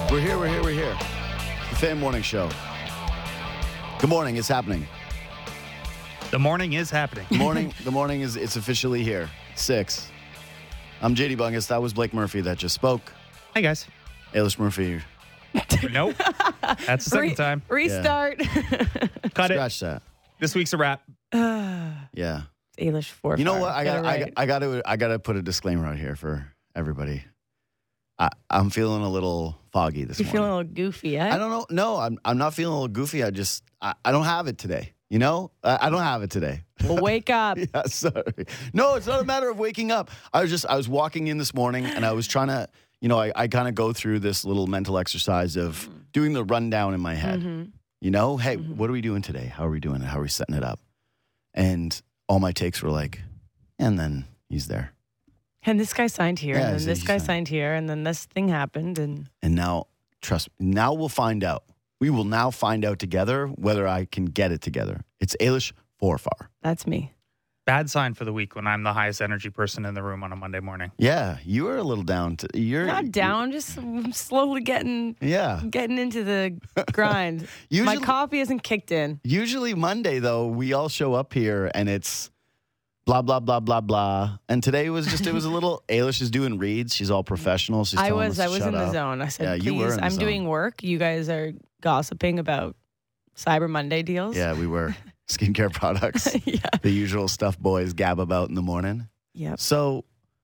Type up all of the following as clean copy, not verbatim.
We're here. The Fan Morning Show. Good morning, it's happening. The morning is happening. The morning is, it's officially here. 6. I'm JD Bungus. That was Blake Murphy that just spoke. Hey, guys. Ailish Murphy. Nope. That's the second time. Restart. Cut Scratch that. This week's a wrap. Yeah. Ailish 4. You know what? I gotta put a disclaimer out here for everybody. I'm feeling a little foggy this morning. You're feeling a little goofy, eh? I don't know. No, I'm not feeling a little goofy. I don't have it today. You know? I don't have it today. Well, wake up. Yeah, sorry. No, it's not a matter of waking up. I was walking in this morning and I was trying to, I kind of go through this little mental exercise of doing the rundown in my head. Mm-hmm. Hey, what are we doing today? How are we doing it? How are we setting it up? And all my takes were like, and then he's there. And this guy signed here, Yeah, and then this guy signed here, and then this thing happened. And now, trust me, now we'll find out. We will now find out together whether I can get it together. It's Ailish Forfar. That's me. Bad sign for the week when I'm the highest energy person in the room on a Monday morning. Yeah, you were a little down. You're not down, just slowly getting into the grind. My coffee hasn't kicked in. Usually Monday, though, we all show up here and it's blah, blah, blah, blah, blah. And today it was a little, Ailish is doing reads. She's all professional. She's I telling was us to shut in the up. zone. I said, Yeah, you were please, in the I'm zone. doing work. You guys are gossiping about Cyber Monday deals. Yeah, we were. Skincare products. Yeah. The usual stuff boys gab about in the morning. Yep. So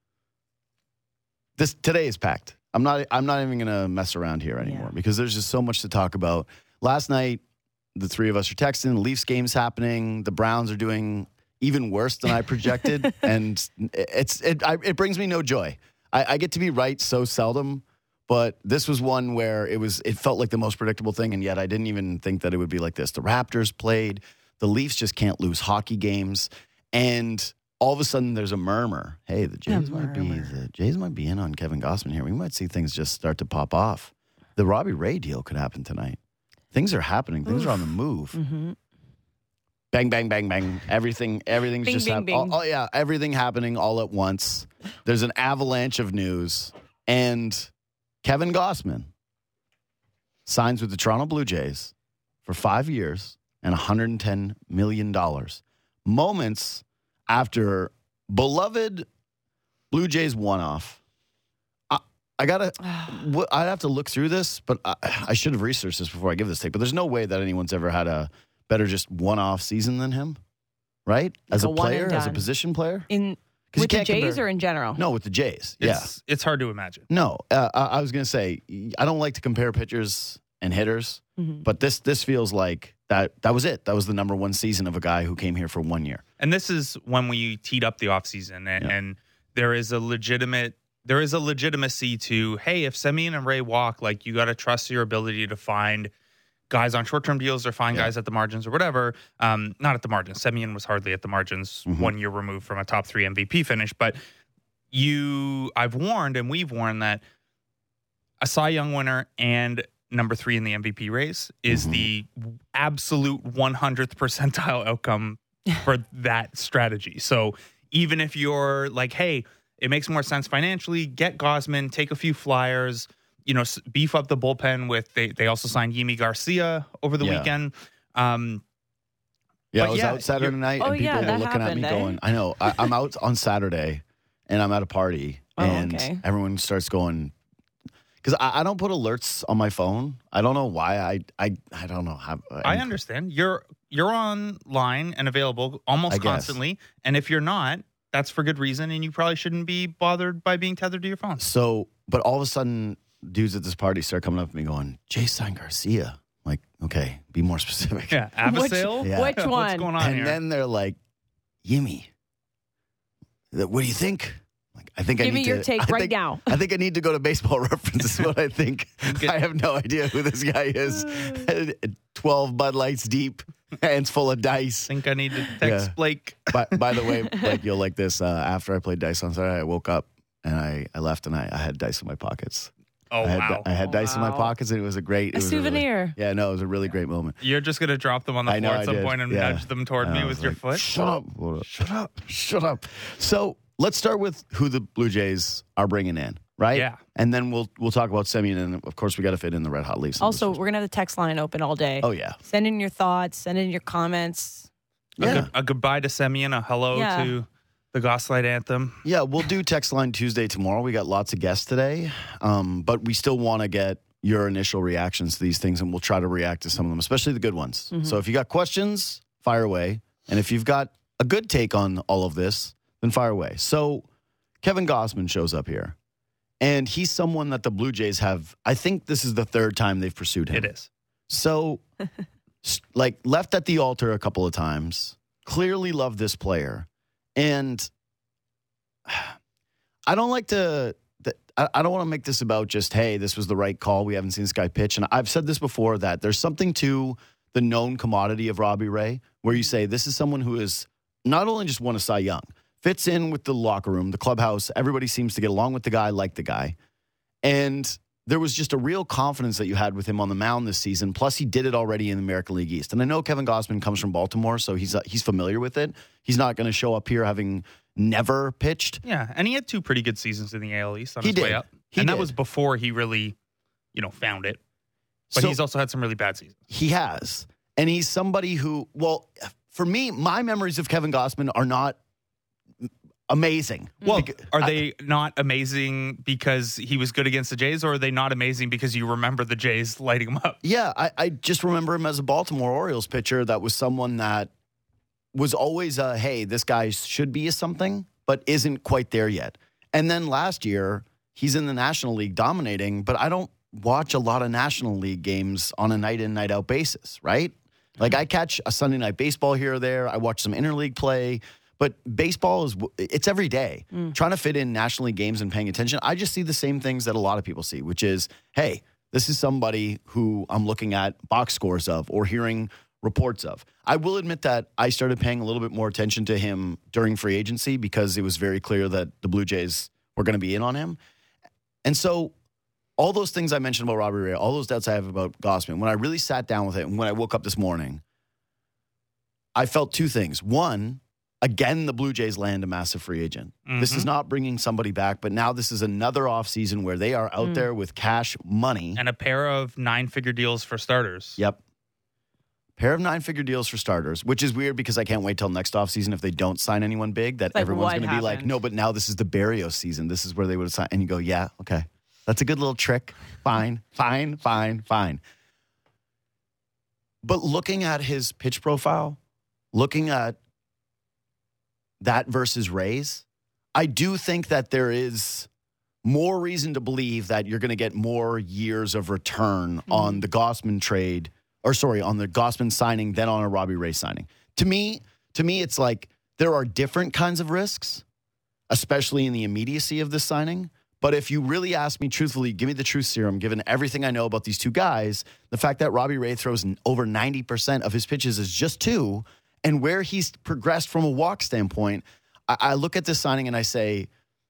today is packed. I'm not even going to mess around here anymore because there's just so much to talk about. Last night, the three of us are texting. The Leafs game's happening. The Browns are doing even worse than I projected, and it brings me no joy. I get to be right so seldom, but this was one where it felt like the most predictable thing, and yet I didn't even think that it would be like this. The Raptors played. The Leafs just can't lose hockey games, and all of a sudden there's a murmur. Hey, the Jays might be in on Kevin Gausman here. We might see things just start to pop off. The Robbie Ray deal could happen tonight. Things are happening. Things are on the move. Mm-hmm. Bang, bang, bang, bang. Everything's bing, just bing, happening. bing. Oh, yeah, everything happening all at once. There's an avalanche of news, and Kevin Gausman signs with the Toronto Blue Jays for 5 years and $110 million. Moments after beloved Blue Jays one-off. I'd have to look through this, but I should have researched this before I give this take. But there's no way that anyone's ever had a better just one-off season than him, right? As a player, as a position player? With the Jays or in general? No, with the Jays. It's hard to imagine. No, I was going to say, I don't like to compare pitchers and hitters, but this feels like that was it. That was the number one season of a guy who came here for 1 year. And this is when we teed up the offseason, and there is a legitimacy to, hey, if Semien and Ray walk, like, you got to trust your ability to find guys on short-term deals or find guys at the margins or whatever. Not at the margins. Semien was hardly at the margins 1 year removed from a top 3 MVP finish. But I've warned, and we've warned, that a Cy Young winner and number 3 in the MVP race is the absolute 100th percentile outcome for that strategy. So even if you're like, hey, it makes more sense financially, get Gausman, take a few flyers, beef up the bullpen with, they also signed Yimi Garcia over the weekend. I was out Saturday night and people were looking at me going, I know, I'm out on Saturday and I'm at a party and everyone starts going, because I don't put alerts on my phone. I don't know why. I don't know how. I understand. You're online and available almost constantly. And if you're not, that's for good reason. And you probably shouldn't be bothered by being tethered to your phone. So, but all of a sudden, dudes at this party start coming up to me going, Jason Garcia. I'm like, okay, be more specific. Yeah, Abisail? Which one? What's going on and here? then they're like, Yimi. What do you think? Like, I think Give I need me your take right now. I think I need to go to Baseball Reference is what I think. I have no idea who this guy is. 12 Bud Lights deep, hands full of dice. I think I need to text Blake. By the way, Blake, you'll like this. After I played dice on Saturday, I woke up and I left and I had dice in my pockets. Oh, wow. I had dice in my pockets, and it was a souvenir. It was a really great moment. You're just going to drop them on the floor at some point and nudge them toward me with your foot? Shut up. So let's start with who the Blue Jays are bringing in, right? Yeah. And then we'll talk about Semien, and of course we got to fit in the Red Hot Leafs. Also, we're going to have the text line open all day. Oh, yeah. Send in your thoughts. Send in your comments. A goodbye to Semien, a hello to the Gaslight Anthem. Yeah, we'll do text line Tuesday tomorrow. We got lots of guests today, but we still want to get your initial reactions to these things, and we'll try to react to some of them, especially the good ones. Mm-hmm. So if you got questions, fire away. And if you've got a good take on all of this, then fire away. So Kevin Gausman shows up here, and he's someone that the Blue Jays have, I think this is the third time they've pursued him. It is. So, like, left at the altar a couple of times, clearly love this player. And I don't like to, I don't want to make this about just, hey, this was the right call. We haven't seen this guy pitch. And I've said this before, that there's something to the known commodity of Robbie Ray, where you say this is someone who is not only just won a Cy Young, fits in with the locker room, the clubhouse. Everybody seems to get along with the guy, like the guy. And there was just a real confidence that you had with him on the mound this season. Plus, he did it already in the American League East. And I know Kevin Gausman comes from Baltimore, so he's familiar with it. He's not going to show up here having never pitched. Yeah, and he had 2 pretty good seasons in the AL East on his way up. That was before he really, found it. But he's also had some really bad seasons. He has. And he's somebody who, well, for me, my memories of Kevin Gausman are not amazing. Well, are they not amazing because he was good against the Jays, or are they not amazing because you remember the Jays lighting him up? Yeah, I just remember him as a Baltimore Orioles pitcher that was someone that was always hey, this guy should be a something, but isn't quite there yet. And then last year, he's in the National League dominating, but I don't watch a lot of National League games on a night-in, night-out basis, right? Like, I catch a Sunday night baseball here or there. I watch some interleague play. But baseball it's every day. Trying to fit in National League games and paying attention, I just see the same things that a lot of people see, which is, hey, this is somebody who I'm looking at box scores of or hearing reports of. I will admit that I started paying a little bit more attention to him during free agency because it was very clear that the Blue Jays were going to be in on him. And so all those things I mentioned about Robbie Ray, all those doubts I have about Gausman, when I really sat down with it and when I woke up this morning, I felt 2 things. One, again, the Blue Jays land a massive free agent. Mm-hmm. This is not bringing somebody back, but now this is another offseason where they are out there with cash money. And a pair of 9-figure deals for starters. Yep. Pair of 9-figure deals for starters, which is weird because I can't wait till next offseason if they don't sign anyone big, that everyone's going to be like, no, but now this is the Barrios season. This is where they would have signed. And you go, yeah, okay. That's a good little trick. Fine. But looking at his pitch profile, looking at that versus Rays, I do think that there is more reason to believe that you're going to get more years of return on the Gausman trade, on the Gausman signing than on a Robbie Ray signing. To me, it's like there are different kinds of risks, especially in the immediacy of this signing. But if you really ask me truthfully, give me the truth serum, given everything I know about these 2 guys, the fact that Robbie Ray throws over 90% of his pitches is just 2, and where he's progressed from a walk standpoint, I look at this signing and I say,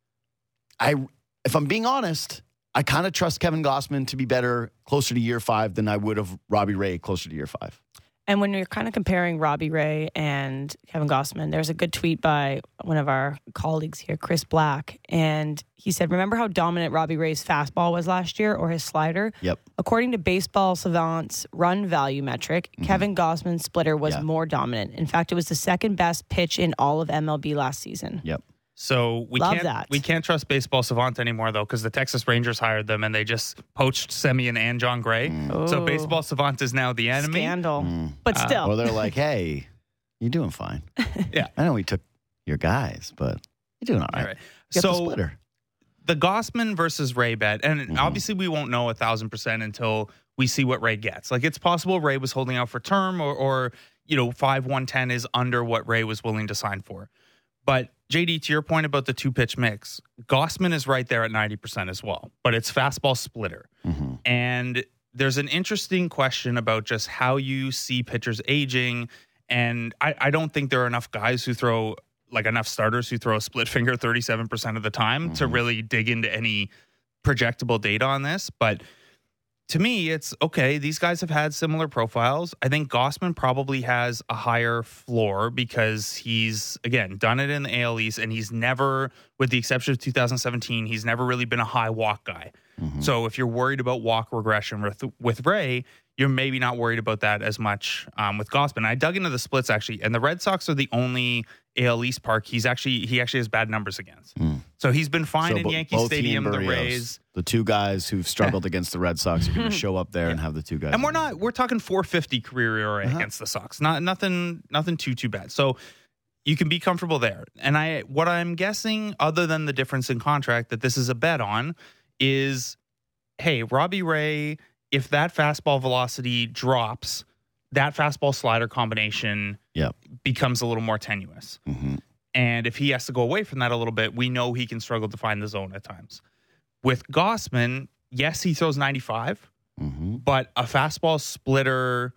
if I'm being honest, I kind of trust Kevin Gausman to be better closer to year 5 than I would have Robbie Ray closer to year 5. And when you're kind of comparing Robbie Ray and Kevin Gausman, there's a good tweet by one of our colleagues here, Chris Black, and he said, remember how dominant Robbie Ray's fastball was last year, or his slider? Yep. According to Baseball Savant's run value metric, Kevin Gausman's splitter was more dominant. In fact, it was the 2nd best pitch in all of MLB last season. Yep. So we can't trust Baseball Savant anymore, though, because the Texas Rangers hired them and they just poached Semien and John Gray. So Baseball Savant is now the enemy. Scandal. But still. Well, they're like, hey, you're doing fine. Yeah. I know we took your guys, but you're doing all right. Get the splitter. The Gausman versus Ray bet, and obviously we won't know 1,000% until we see what Ray gets. Like, it's possible Ray was holding out for term or 5-110 is under what Ray was willing to sign for. But JD, to your point about the 2-pitch mix, Gausman is right there at 90% as well, but it's fastball splitter. And there's an interesting question about just how you see pitchers aging. And I don't think there are enough guys who throw, like enough starters who throw a split finger 37% of the time to really dig into any projectable data on this. But to me, it's okay. These guys have had similar profiles. I think Gausman probably has a higher floor because he's, again, done it in the AL East, and he's never, with the exception of 2017, he's never really been a high walk guy. Mm-hmm. So if you're worried about walk regression with Ray, you're maybe not worried about that as much with Gausman. I dug into the splits, actually, and the Red Sox are the only AL East park he actually has bad numbers against. So he's been fine in Yankee Stadium, the Rays. The two guys who've struggled against the Red Sox are going to show up there and have the two guys. And we're talking 450 career ERA against the Sox. Nothing too bad. So you can be comfortable there. And what I'm guessing, other than the difference in contract, that this is a bet on is, hey, Robbie Ray, if that fastball velocity drops, that fastball slider combination becomes a little more tenuous. Mm-hmm. And if he has to go away from that a little bit, we know he can struggle to find the zone at times. With Gausman, yes, he throws 95, but a fastball splitter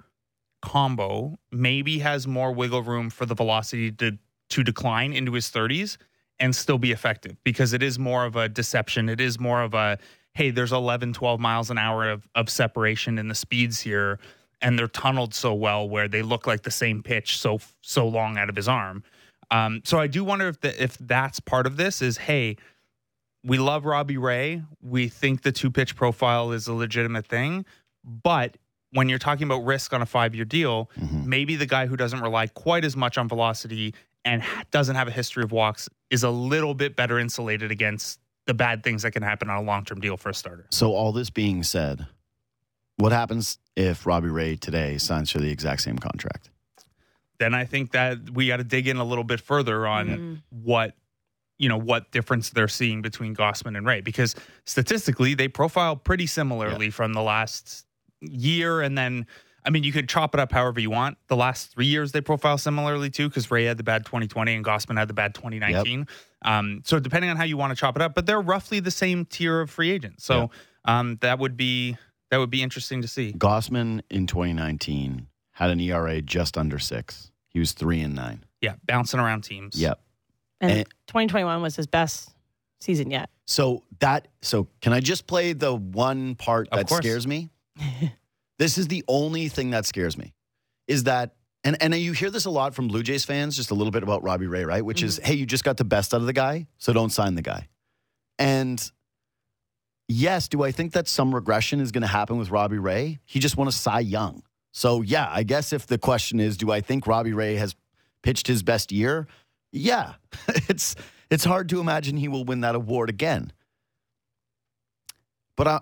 combo maybe has more wiggle room for the velocity to decline into his 30s and still be effective, because it is more of a deception. It is more of a, hey, there's 11, 12 miles an hour of separation in the speeds here, and they're tunneled so well where they look like the same pitch so long out of his arm. So I do wonder if that's part of this is, hey, we love Robbie Ray. We think the 2-pitch profile is a legitimate thing. But when you're talking about risk on a 5-year deal, maybe the guy who doesn't rely quite as much on velocity and doesn't have a history of walks is a little bit better insulated against the bad things that can happen on a long-term deal for a starter. So all this being said, what happens if Robbie Ray today signs for the exact same contract? Then I think that we got to dig in a little bit further on what difference they're seeing between Gausman and Ray, because statistically they profile pretty similarly from the last year. And then, I mean, you could chop it up however you want. The last 3 years they profile similarly too, because Ray had the bad 2020 and Gausman had the bad 2019. So depending on how you want to chop it up, but they're roughly the same tier of free agents. So that would be interesting to see. Gausman in 2019 had an ERA just under 6. He was 3-9. Yeah, bouncing around teams. Yep. And 2021 was his best season yet. So can I just play the one part that scares me? This is the only thing that scares me. Is that, and you hear this a lot from Blue Jays fans, just a little bit about Robbie Ray, right? Which is, hey, you just got the best out of the guy, so don't sign the guy. And yes, do I think that some regression is going to happen with Robbie Ray? He just won a Cy Young. So yeah, I guess if the question is, do I think Robbie Ray has pitched his best year? Yeah, it's hard to imagine he will win that award again. But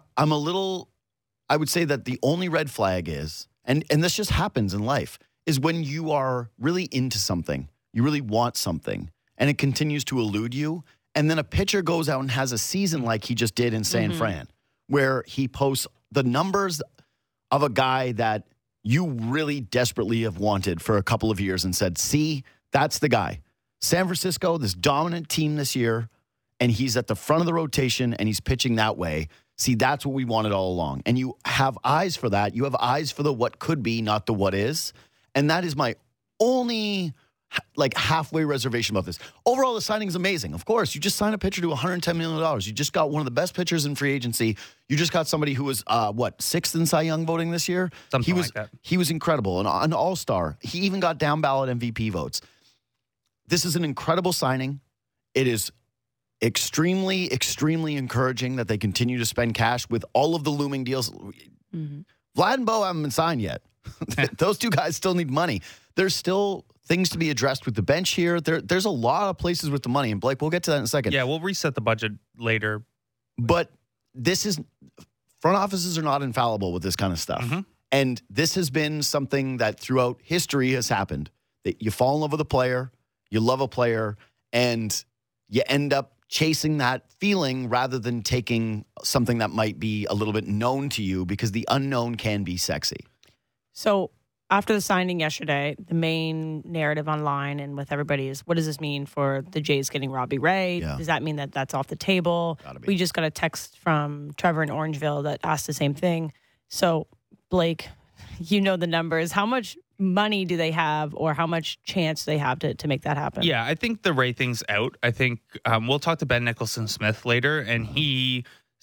I would say that the only red flag is, and this just happens in life, is when you are really into something, you really want something, and it continues to elude you, and then a pitcher goes out and has a season like he just did in San Fran, where he posts the numbers of a guy that you really desperately have wanted for a couple of years and said, see, that's the guy. San Francisco, this dominant team this year, and he's at the front of the rotation and he's pitching that way. See, that's what we wanted all along. And you have eyes for that. You have eyes for the what could be, not the what is. And that is my only halfway reservation about this. Overall, the signing is amazing. Of course, you just signed a pitcher to $110 million. You just got one of the best pitchers in free agency. You just got somebody who was, 6th in Cy Young voting this year? Something like that. He was incredible, an all-star. He even got down ballot MVP votes. This is an incredible signing. It is extremely, extremely encouraging that they continue to spend cash with all of the looming deals. Vlad and Bo haven't been signed yet. Those two guys still need money. There's still things to be addressed with the bench here. There's a lot of places with the money. And Blake, we'll get to that in a second. Yeah, we'll reset the budget later. But front offices are not infallible with this kind of stuff. And this has been something that throughout history has happened. That you fall in love with a player, you love a player, and you end up chasing that feeling rather than taking something that might be a little bit known to you, because the unknown can be sexy. So after the signing yesterday, the main narrative online and with everybody is, what does this mean for the Jays getting Robbie Ray? Yeah. Does that mean that that's off the table? We just got a text from Trevor in Orangeville that asked the same thing. So Blake, you know the numbers. How much money do they have, or how much chance do they have to make that happen? Yeah, I think the Ray thing's out. I think we'll talk to Ben Nicholson-Smith later, and he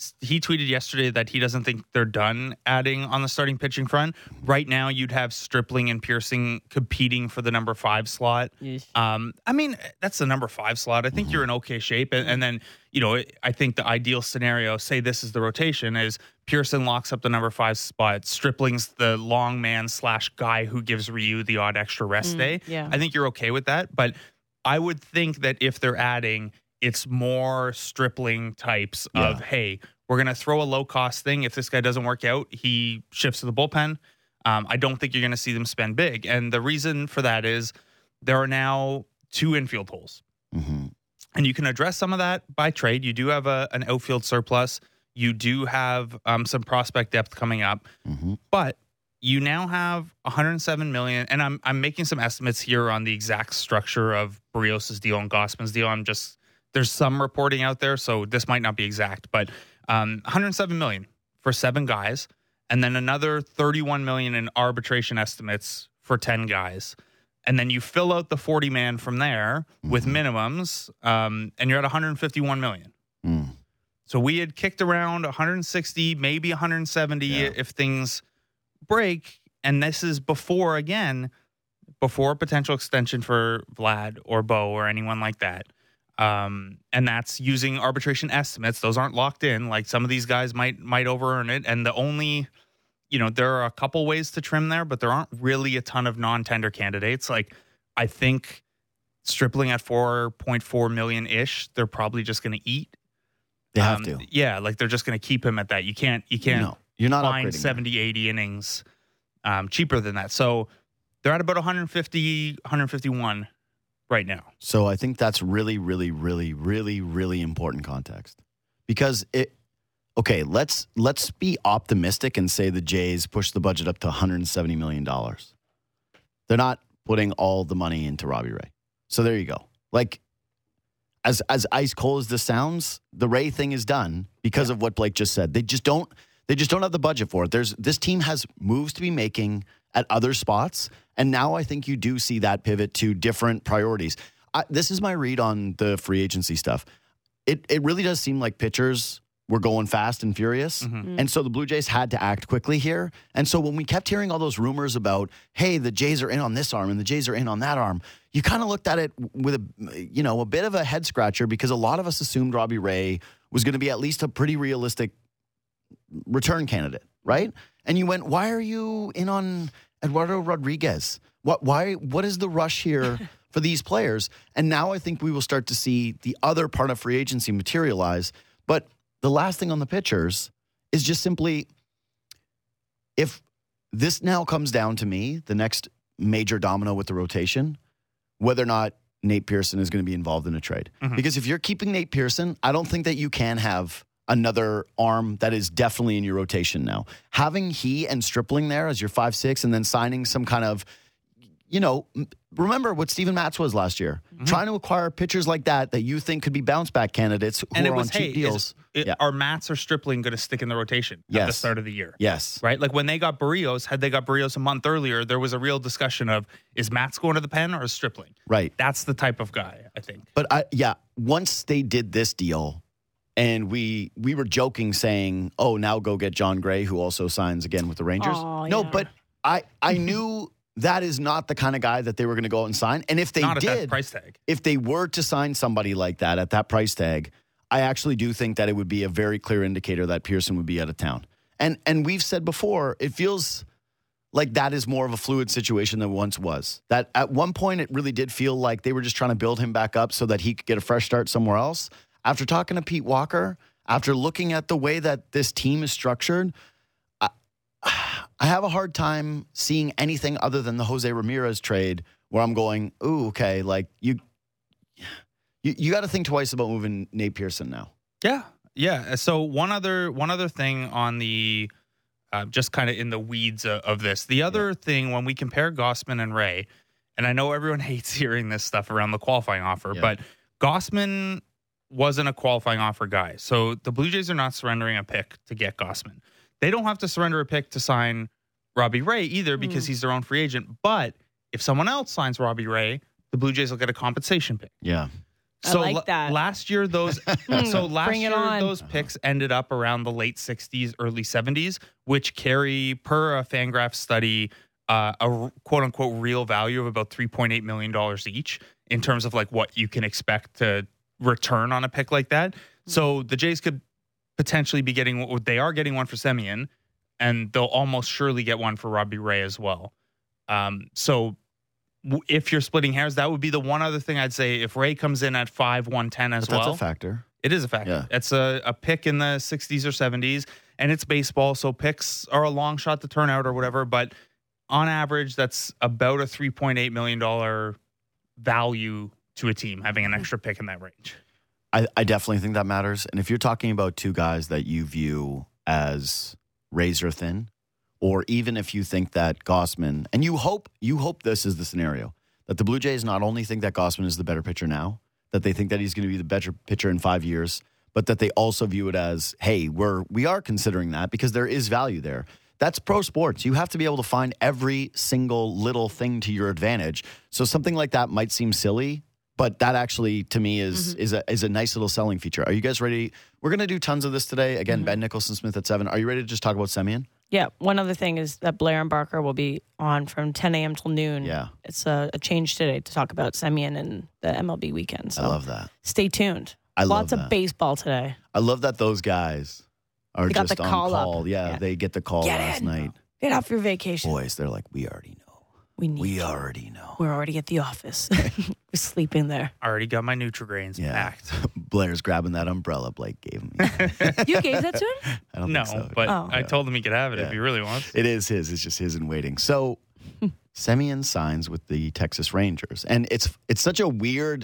He tweeted yesterday that he doesn't think they're done adding on the starting pitching front. Right now, you'd have Stripling and Pearson competing for the number 5 slot. I mean, that's the number 5 slot. I think you're in okay shape. And then, I think the ideal scenario, say this is the rotation, is Pearson locks up the number 5 spot. Stripling's the long man / guy who gives Ryu the odd extra rest day. Yeah. I think you're okay with that. But I would think that if they're adding, it's more Stripling types of, hey, we're going to throw a low-cost thing. If this guy doesn't work out, he shifts to the bullpen. I don't think you're going to see them spend big. And the reason for that is there are now 2 infield holes. Mm-hmm. And you can address some of that by trade. You do have an outfield surplus. You do have some prospect depth coming up. Mm-hmm. But you now have $107 million. And I'm making some estimates here on the exact structure of Berrios' deal and Gausman's deal. There's some reporting out there, so this might not be exact, but $107 million for 7 guys, and then another $31 million in arbitration estimates for 10 guys. And then you fill out the 40-man from there with minimums, and you're at $151 million. Mm. So we had kicked around 160, maybe 170 if things break. And this is before a potential extension for Vlad or Bo or anyone like that. And that's using arbitration estimates. Those aren't locked in. Like some of these guys might over-earn it. And the only, there are a couple ways to trim there, but there aren't really a ton of non-tender candidates. Like I think Stripling at $4.4 million-ish, they're probably just going to eat. They have to. Yeah, like they're just going to keep him at that. You can't No, you're not find 70, 80 innings cheaper than that. So they're at about 150, 151 right now. So I think that's really, really, really, really, really important context. Because let's be optimistic and say the Jays push the budget up to $170 million. They're not putting all the money into Robbie Ray. So there you go. Like, as ice cold as this sounds, the Ray thing is done because of what Blake just said. They just don't have the budget for it. This team has moves to be making at other spots, and now I think you do see that pivot to different priorities. This is my read on the free agency stuff. It really does seem like pitchers were going fast and furious, and so the Blue Jays had to act quickly here. And so when we kept hearing all those rumors about, hey, the Jays are in on this arm and the Jays are in on that arm, you kind of looked at it with a bit of a head scratcher because a lot of us assumed Robbie Ray was going to be at least a pretty realistic return candidate, right? And you went, why are you in on Eduardo Rodriguez? What is the rush here for these players? And now I think we will start to see the other part of free agency materialize. But the last thing on the pitchers is just simply, if this now comes down to me, the next major domino with the rotation, whether or not Nate Pearson is going to be involved in a trade. Mm-hmm. Because if you're keeping Nate Pearson, I don't think that you can have another arm that is definitely in your rotation now. Having he and Stripling there as your 5-6 and then signing some kind of, remember what Steven Matz was last year. Mm-hmm. Trying to acquire pitchers like that you think could be bounce back candidates who are on cheap deals. Are Matz or Stripling going to stick in the rotation at the start of the year? Yes. Right? Like when they got Berrios, had they got Berrios a month earlier, there was a real discussion of, is Matz going to the pen or is Stripling? Right. That's the type of guy, I think. But once they did this deal, and we were joking saying, oh, now go get John Gray, who also signs again with the Rangers. Oh, no, yeah. but I knew that is not the kind of guy that they were going to go out and sign. And if they not did, at that price tag. If they were to sign somebody like that at that price tag, I actually do think that it would be a very clear indicator that Pearson would be out of town. And we've said before, it feels like that is more of a fluid situation than it once was. That at one point, it really did feel like they were just trying to build him back up so that he could get a fresh start somewhere else. After talking to Pete Walker, after looking at the way that this team is structured, I have a hard time seeing anything other than the Jose Ramirez trade where I'm going, ooh, okay, like you got to think twice about moving Nate Pearson now. Yeah. So one other thing on the just kind of in the weeds of this. The other thing when we compare Gausman and Ray, and I know everyone hates hearing this stuff around the qualifying offer, but Gausman wasn't a qualifying offer guy. So the Blue Jays are not surrendering a pick to get Gausman. They don't have to surrender a pick to sign Robbie Ray either because he's their own free agent. But if someone else signs Robbie Ray, the Blue Jays will get a compensation pick. Yeah. I like that. Last year, those Bring it on. those picks ended up around the late 60s, early 70s, which carry, per a Fangraph study, a quote unquote real value of about $3.8 million each in terms of like what you can expect to return on a pick like that. So the Jays could potentially be getting, they are getting one for Semien, and they'll almost surely get one for Robbie Ray as well. So if you're splitting hairs, that would be the one other thing I'd say. If Ray comes in at 5-110 as well, that's a factor. It is a factor. Yeah. It's a pick in the 60s or 70s, and it's baseball, so picks are a long shot to turn out or whatever. But on average, that's about a $3.8 million value to a team, having an extra pick in that range. I definitely think that matters. And if you're talking about two guys that you view as razor thin, or even if you think that Gausman, and you hope this is the scenario, that the Blue Jays not only think that Gausman is the better pitcher now, that they think that he's going to be the better pitcher in 5 years, but that they also view it as, hey, we are considering that because there is value there. That's pro sports. You have to be able to find every single little thing to your advantage. So something like that might seem silly, but that actually, to me, is a nice little selling feature. Are you guys ready? We're going to do tons of this today. Again, Ben Nicholson Smith at 7. Are you ready to just talk about Semien? Yeah. One other thing is that Blair and Barker will be on from 10 a.m. till noon. Yeah. It's a change today to talk about Semien and the MLB weekend. So I love that. stay tuned. I love Lots that. of baseball today. I love that those guys are They got just the on call call. up. Yeah, Yeah. they get the call Get last in. night. Get off your vacation. Boys, they're like, we already know. We already know. We're already at the office. We're sleeping there. I already got my Nutri-Grains packed. Blair's grabbing that umbrella Blake gave me. You gave that to him? I don't No, think so. but Oh. I told him he could have it if Yeah. he really wants. It is his. It's just his in waiting. So Semien signs with the Texas Rangers. And it's such a weird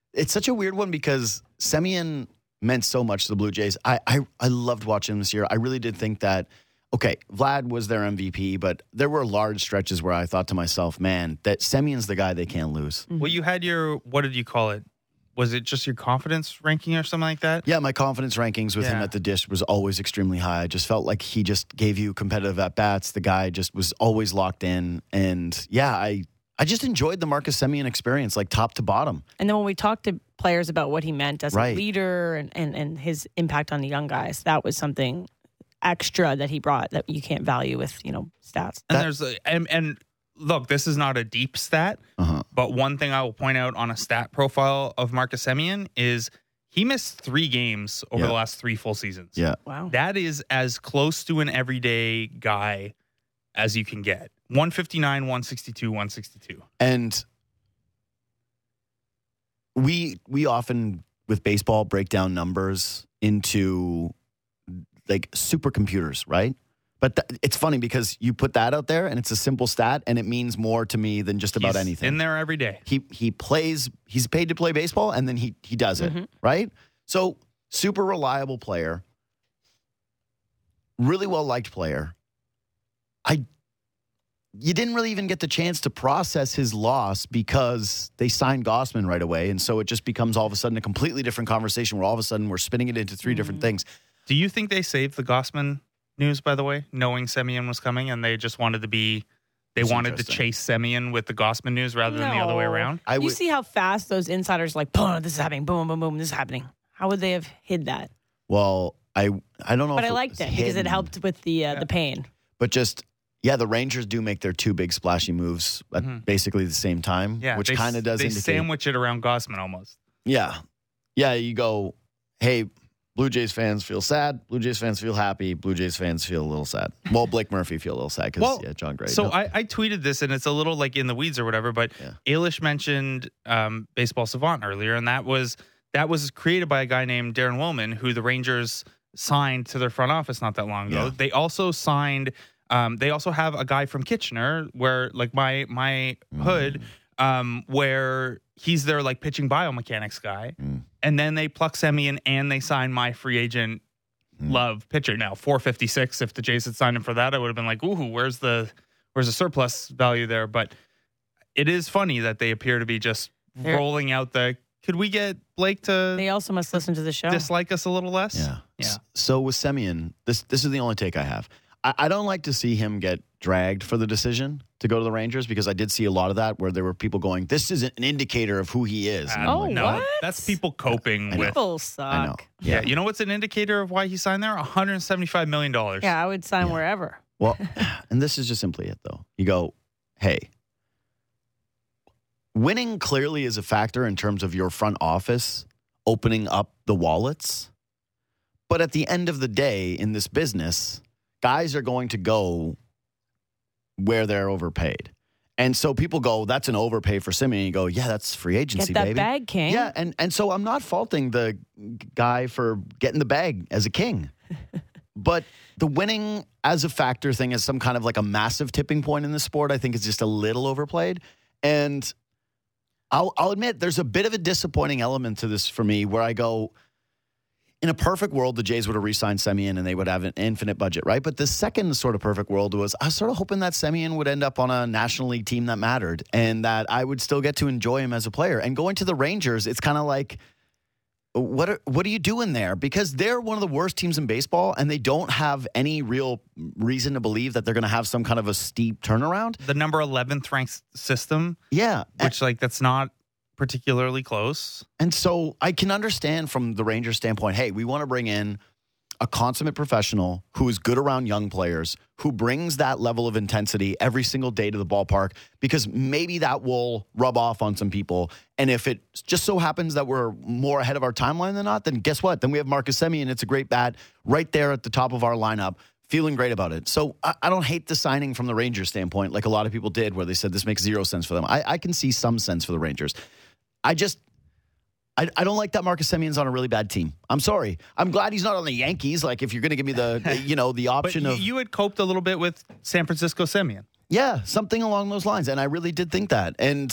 one because Semien meant so much to the Blue Jays. I loved watching him this year. I really did think that, okay, Vlad was their MVP, but there were large stretches where I thought to myself, man, that Semien's the guy they can't lose. Well, you had what did you call it? Was it just your confidence ranking or something like that? Yeah, my confidence rankings with him Yeah. at the dish was always extremely high. I just felt like he just gave you competitive at-bats. The guy just was always locked in. And yeah, I just enjoyed the Marcus Semien experience, like top to bottom. And then when we talked to players about what he meant as Right. a leader and his impact on the young guys, that was something extra that he brought that you can't value with, stats. And there's and look, this is not a deep stat, Uh-huh. but one thing I will point out on a stat profile of Marcus Semien is he missed 3 games over Yeah. the last 3 full seasons. Yeah. Wow. That is as close to an everyday guy as you can get. 159, 162, 162. And we often with baseball break down numbers into like supercomputers, right? But it's funny because you put that out there and it's a simple stat and it means more to me than just about He's anything. in there every day. He plays, he's paid to play baseball and then he does it, right? So super reliable player, really well liked player. You didn't really even get the chance to process his loss because they signed Gausman right away. And so it just becomes all of a sudden a completely different conversation where all of a sudden we're spinning it into 3 different things. Do you think they saved the Gausman news, by the way, knowing Semien was coming and they just wanted to That's wanted to interesting. chase Semien with the Gausman news rather than the other way No. around? You see how fast those insiders like, boom, this is happening, boom, boom, boom, this is happening. How would they have hid that? Well, I don't know. But if I liked was it because it hidden, helped with the pain. But just, yeah, the Rangers do make their 2 big splashy moves at basically the same time, Yeah, which they- kind of does they indicate. sandwich it around Gausman almost. Yeah. Yeah, you go, hey, Blue Jays fans feel sad. Blue Jays fans feel happy. Blue Jays fans feel a little sad. Well, Blake Murphy feel a little sad because, John Gray. So No. I tweeted this, and it's a little like in the weeds or whatever, but Yeah. Eilish mentioned Baseball Savant earlier, and that was created by a guy named Darren Willman, who the Rangers signed to their front office not that long ago. Yeah. They also signed they also have a guy from Kitchener where like my hood where he's their like pitching biomechanics guy. And then they pluck Semien and they sign my free agent Love pitcher. Now 456. If the Jays had signed him for that, I would have been like, ooh, where's the surplus value there? But it is funny that they appear to be just rolling out could we get Blake to They also must listen to the show. dislike us a little less? Yeah. Yeah. So with Semien, this is the only take I have. I don't like to see him get dragged for the decision to go to the Rangers? Because I did see a lot of that where there were people going, this isn't an indicator of who he is. And I'm Oh, like, no, what? that's people coping with. People suck. I know. Yeah, you know what's an indicator of why he signed there? $175 million. Yeah, I would sign wherever. Well, and this is just simply it, though. You go, hey, winning clearly is a factor in terms of your front office opening up the wallets. But at the end of the day, in this business, guys are going to go where they're overpaid. And so people go, that's an overpay for Simeon. And you go, yeah, that's free agency, Get that baby. bag, King. Yeah, and so I'm not faulting the guy for getting the bag as a king. But the winning as a factor thing is some kind of like a massive tipping point in the sport. I think it's just a little overplayed. And I'll admit there's a bit of a disappointing element to this for me where I go, in a perfect world, the Jays would have re-signed Semien and they would have an infinite budget, right? But the second sort of perfect world was I was sort of hoping that Semien would end up on a National League team that mattered and that I would still get to enjoy him as a player. And going to the Rangers, it's kind of like, what are you doing there? Because they're one of the worst teams in baseball and they don't have any real reason to believe that they're going to have some kind of a steep turnaround. The number 11th ranked system, Yeah. which that's not particularly close. And so I can understand from the Rangers standpoint, hey, we want to bring in a consummate professional who is good around young players, who brings that level of intensity every single day to the ballpark, because maybe that will rub off on some people. And if it just so happens that we're more ahead of our timeline than not, then guess what? Then we have Marcus Semien. It's a great bat right there at the top of our lineup. Feeling great about it. So I don't hate the signing from the Rangers standpoint like a lot of people did where they said this makes zero sense for them. I can see some sense for the Rangers. I don't like that Marcus Semien's on a really bad team. I'm sorry. I'm glad he's not on the Yankees. Like, if you're going to give me the option But of... you had coped a little bit with San Francisco Semien. Yeah, something along those lines. And I really did think that. And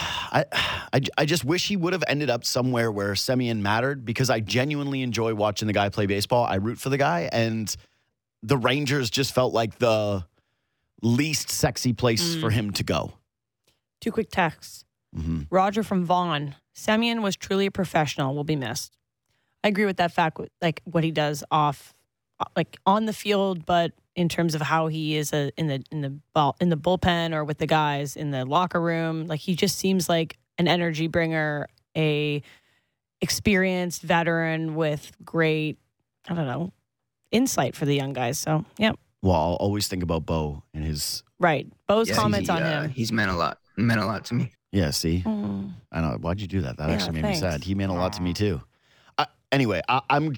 I just wish he would have ended up somewhere where Semien mattered, because I genuinely enjoy watching the guy play baseball. I root for the guy. And the Rangers just felt like the least sexy place for him to go. 2 quick texts. Mm-hmm. Roger from Vaughan. Semien was truly a professional. Will be missed. I agree with that fact. Like what he does off, like on the field, but in terms of how he is in the bullpen or with the guys in the locker room, like he just seems like an energy bringer, a experienced veteran with great, I don't know, insight for the young guys. So yeah. Well, I'll always think about Bo and his... Right. Bo's comments on him. He's meant a lot to me. Yeah, see? Mm. I know. Why'd you do that? That Yeah, actually made thanks. me sad. He meant a lot to me, too. Anyway, I'm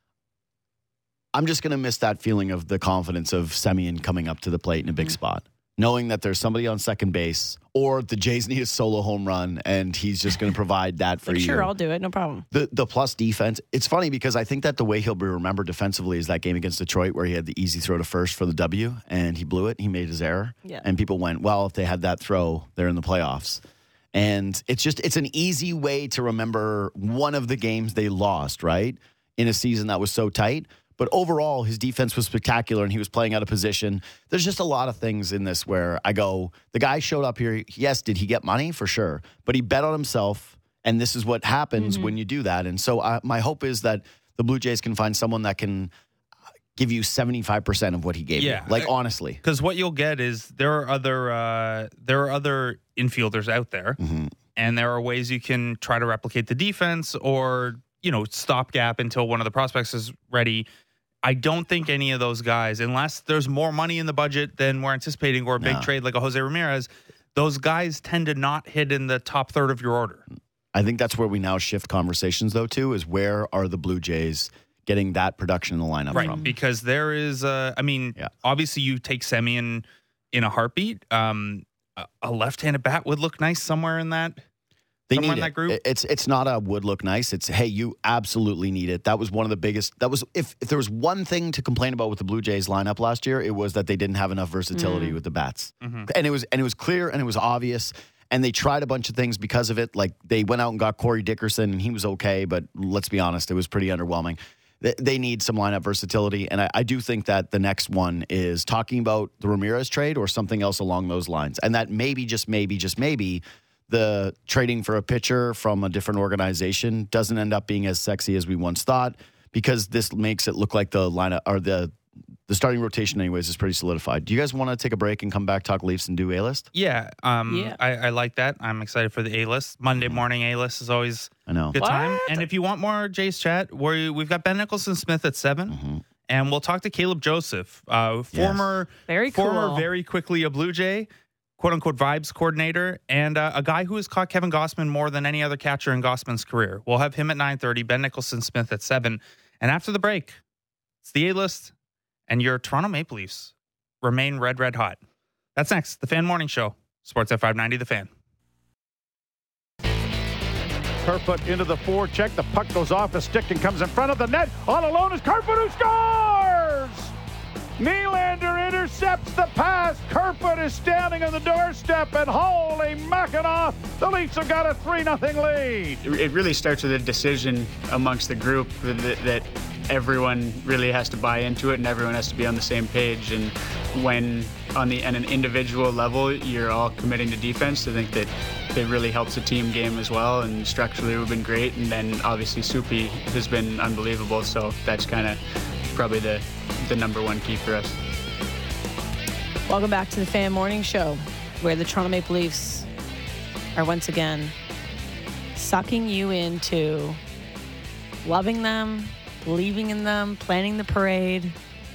just going to miss that feeling of the confidence of Semien coming up to the plate in a big spot, knowing that there's somebody on second base, or the Jays need a solo home run, and he's just going to provide that for Like, you. sure, I'll do it. No problem. The plus defense. It's funny because I think that the way he'll be remembered defensively is that game against Detroit where he had the easy throw to first for the W, and he blew it. He made his error. Yeah. And people went, well, if they had that throw, they're in the playoffs. And it's an easy way to remember one of the games they lost, right? In a season that was so tight. But overall, his defense was spectacular and he was playing out of position. There's just a lot of things in this where I go, the guy showed up here. Yes, did he get money? For sure. But he bet on himself. And this is what happens when you do that. And so my hope is that the Blue Jays can find someone that can give you 75% of what he gave you. Like, honestly. Because what you'll get is there are other infielders out there, and there are ways you can try to replicate the defense or, stopgap until one of the prospects is ready. I don't think any of those guys, unless there's more money in the budget than we're anticipating or a big trade like a Jose Ramirez, those guys tend to not hit in the top third of your order. I think that's where we now shift conversations, though, too, is where are the Blue Jays getting that production in the lineup from? Because there is, obviously you take Semien in a heartbeat. A left-handed bat would look nice somewhere in that. They somewhere need in it. that group. It's not a would look nice. It's, hey, you absolutely need it. That was one of the biggest. That was if there was one thing to complain about with the Blue Jays lineup last year, it was that they didn't have enough versatility with the bats, and it was clear and it was obvious. And they tried a bunch of things because of it. Like they went out and got Corey Dickerson, and he was okay, but let's be honest, it was pretty underwhelming. They need some lineup versatility, and I do think that the next one is talking about the Ramirez trade or something else along those lines, and that maybe, just maybe, the trading for a pitcher from a different organization doesn't end up being as sexy as we once thought, because this makes it look like the lineup or the the starting rotation, anyways, is pretty solidified. Do you guys want to take a break and come back, talk Leafs, and do A-list? Yeah. Yeah. I like that. I'm excited for the A-list. Monday morning A-list is always I know. good time. What? And if you want more Jay's chat, we've got Ben Nicholson-Smith at 7. And we'll talk to Caleb Joseph, former Very cool. very quickly a Blue Jay, quote-unquote vibes coordinator, and a guy who has caught Kevin Gossman more than any other catcher in Gossman's career. We'll have him at 9:30, Ben Nicholson-Smith at 7. And after the break, it's the A-list, and your Toronto Maple Leafs remain red hot. That's next. The Fan Morning Show. Sportsnet 590, The Fan. Kerfoot into the forecheck. The puck goes off the stick and comes in front of the net. All alone is Kerfoot, who scores! Nylander intercepts the pass. Kerfoot is standing on the doorstep, and holy Mackinac, the Leafs have got a 3-0 lead. It really starts with a decision amongst the group that everyone really has to buy into it and everyone has to be on the same page. And when on an individual level you're all committing to defense, I think that it really helps the team game as well. And structurally we've been great, and then obviously Soupy has been unbelievable. So that's kind of probably the number one key for us. Welcome back to the Fan Morning Show, where the Toronto Maple Leafs are once again sucking you into loving them, believing in them, planning the parade.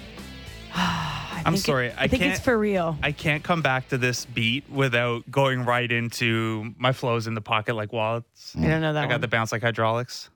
I'm sorry. I think it's for real. I can't come back to this beat without going right into my flows in the pocket like wallets. I don't know that I got one. the bounce like hydraulics.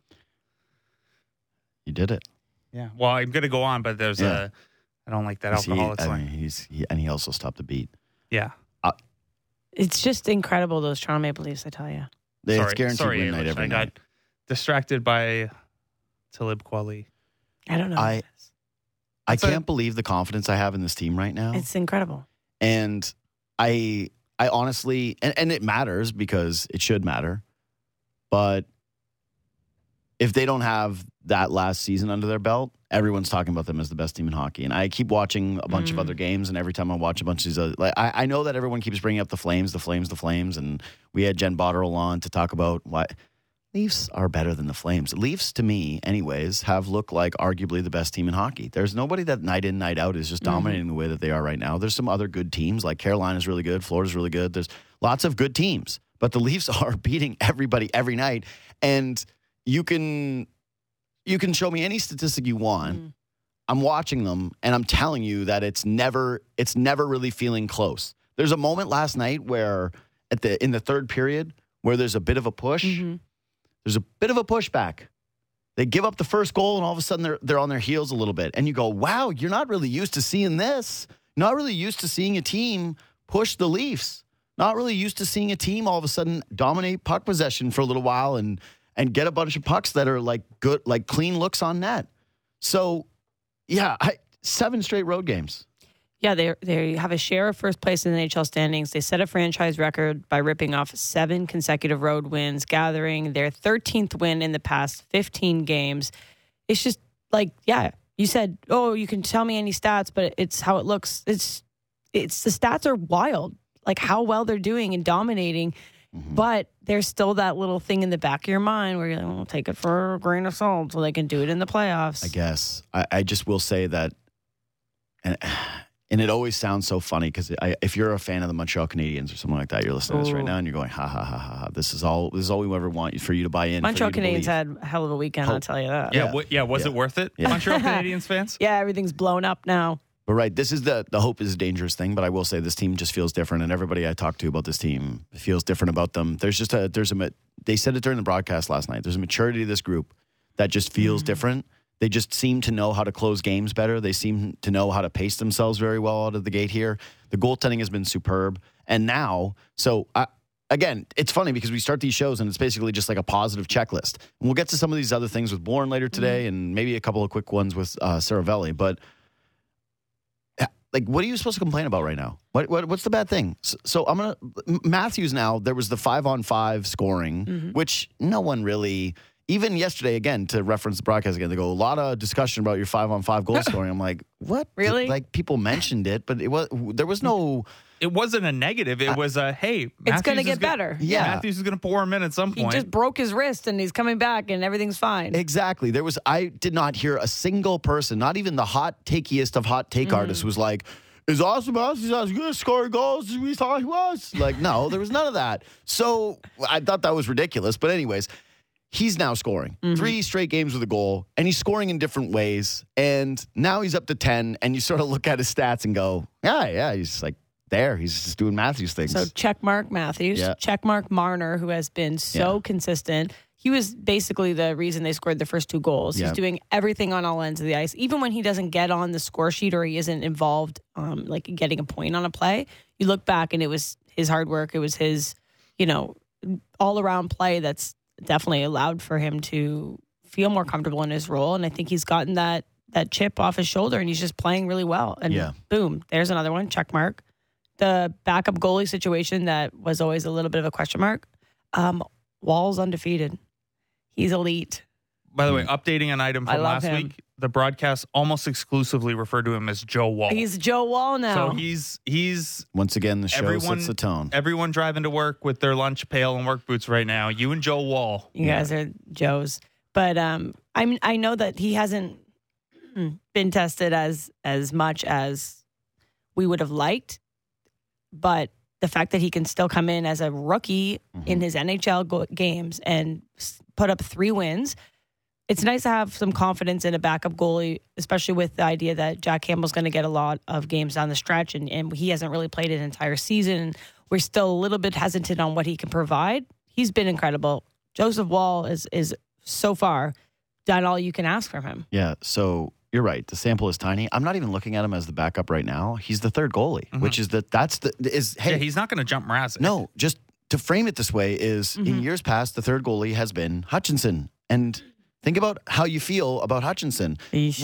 You did it. Yeah. Well, I'm going to go on, but there's Yeah. I don't like that alcoholic slang. And he also stopped the beat. Yeah. It's just incredible, those Toronto Maple Leafs, I tell you. It's guaranteed sorry, win night Ailish. every I night. got distracted by Talib Kweli. I don't know. I That's can't believe the confidence I have in this team right now. It's incredible. And I honestly, and it matters because it should matter, but if they don't have that last season under their belt, everyone's talking about them as the best team in hockey. And I keep watching a bunch of other games, and every time I watch a bunch of these other, like I know that everyone keeps bringing up the Flames, and we had Jen Botterill on to talk about why Leafs are better than the Flames. Leafs, to me, anyways, have looked like arguably the best team in hockey. There's nobody that night in, night out is just dominating the way that they are right now. There's some other good teams, like Carolina's really good, Florida's really good. There's lots of good teams, but the Leafs are beating everybody every night. And you can show me any statistic you want. I'm watching them, and I'm telling you that it's never really feeling close. There's a moment last night where in the third period where there's a bit of a push. There's a bit of a pushback. They give up the first goal, and all of a sudden they're on their heels a little bit. And you go, wow, you're not really used to seeing this. Not really used to seeing a team push the Leafs. Not really used to seeing a team all of a sudden dominate puck possession for a little while and get a bunch of pucks that are like good, like clean looks on net. So, yeah, 7 straight road games. Yeah, they have a share of first place in the NHL standings. They set a franchise record by ripping off 7 consecutive road wins, gathering their 13th win in the past 15 games. It's just like, yeah, you said, oh, you can tell me any stats, but it's how it looks. It's the stats are wild, like how well they're doing and dominating. But there's still that little thing in the back of your mind where you're like, well, take it for a grain of salt so they can do it in the playoffs. I guess. I just will say that, and it always sounds so funny because if you're a fan of the Montreal Canadiens or something like that, you're listening to this right now and you're going, ha, ha, ha, ha, ha. This is all we ever want for you to buy in. Montreal Canadiens had a hell of a weekend, I'll tell you that. Yeah. Was it worth it, Montreal Canadiens fans? Yeah, everything's blown up now. But right, this is the hope is a dangerous thing, but I will say this team just feels different, and everybody I talk to about this team feels different about them. They said it during the broadcast last night. There's a maturity to this group that just feels different. They just seem to know how to close games better. They seem to know how to pace themselves very well out of the gate here. The goaltending has been superb. And now, again, it's funny because we start these shows and it's basically just like a positive checklist. And we'll get to some of these other things with Bourne later today and maybe a couple of quick ones with Saravelli. But like, what are you supposed to complain about right now? What's the bad thing? So I'm Matthews now, there was the 5-on-5 scoring, which no one really even yesterday, again, to reference the broadcast again, they go, a lot of discussion about your 5-on-5 goal scoring. I'm like, what? Really? Like, people mentioned it, but there was no... It wasn't a negative. It was a, hey, It's going to get better. Yeah. Matthews is going to pour him in at some He point. just broke his wrist and he's coming back and everything's fine. Exactly. I did not hear a single person, not even the hot takeiest of hot take artists, was like, is Austin Matthews as good at scoring goals as we thought he was? Like, no, there was none of that. So I thought that was ridiculous. But anyways, he's now scoring 3 straight games with a goal, and he's scoring in different ways. And now he's up to 10, and you sort of look at his stats and go, yeah, he's just like there. He's just doing Matthews things. So check mark Matthews, check mark Marner, who has been so consistent. He was basically the reason they scored the first 2 goals. He's doing everything on all ends of the ice. Even when he doesn't get on the score sheet or he isn't involved, like getting a point on a play, you look back and it was his hard work. It was his, all around play that's definitely allowed for him to feel more comfortable in his role. And I think he's gotten that chip off his shoulder and he's just playing really well. And boom, there's another one, check mark. The backup goalie situation that was always a little bit of a question mark. Wall's undefeated. He's elite. By the way, updating an item from last week, the broadcast almost exclusively referred to him as Joe Wall. He's Joe Wall now. So he's once again, the show sets the tone. Everyone driving to work with their lunch pail and work boots right now. You and Joe Wall. You guys are Joes. But I know that he hasn't been tested as much as we would have liked. But the fact that he can still come in as a rookie in his NHL games and put up 3 wins, it's nice to have some confidence in a backup goalie, especially with the idea that Jack Campbell's going to get a lot of games down the stretch, and he hasn't really played an entire season. We're still a little bit hesitant on what he can provide. He's been incredible. Joseph Woll is so far done all you can ask from him. Yeah, so... You're right. The sample is tiny. I'm not even looking at him as the backup right now. He's the third goalie, which is hey, he's not going to jump Mrazek. No, just to frame it this way is in years past, the third goalie has been Hutchinson. And think about how you feel about Hutchinson.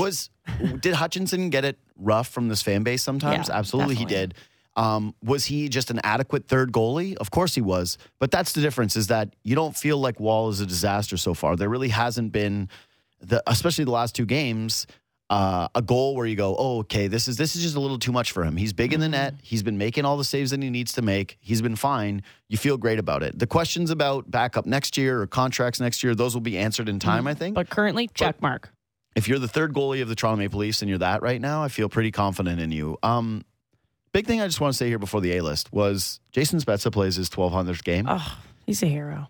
Did Hutchinson get it rough from this fan base sometimes? Yeah, absolutely definitely. He did. Was he just an adequate third goalie? Of course he was. But that's the difference, is that you don't feel like Wall is a disaster so far. There really hasn't been, especially the last 2 games, a goal where you go, oh, okay, this is just a little too much for him. He's big in the net. He's been making all the saves that he needs to make. He's been fine. You feel great about it. The questions about backup next year or contracts next year, those will be answered in time, I think. But currently, check mark. If you're the third goalie of the Toronto Maple Leafs and you're that right now, I feel pretty confident in you. Big thing I just want to say here before the A-list was Jason Spezza plays his 1200th game. Oh, he's a hero.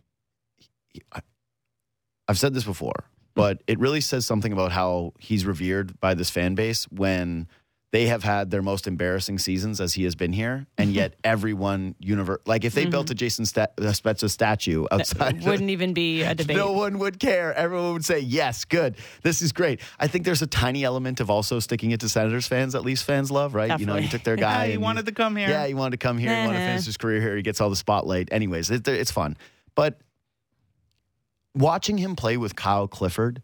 I've said this before. But it really says something about how he's revered by this fan base when they have had their most embarrassing seasons as he has been here. And yet everyone, like if they built a Jason Spezza statue outside. It wouldn't even be a debate. No one would care. Everyone would say, yes, good. This is great. I think there's a tiny element of also sticking it to Senators fans that Leafs fans love, right? Definitely. You took their guy. He wanted to come here. Yeah, he wanted to come here. He wanted to finish his career here. He gets all the spotlight. Anyways, it's fun. But watching him play with Kyle Clifford,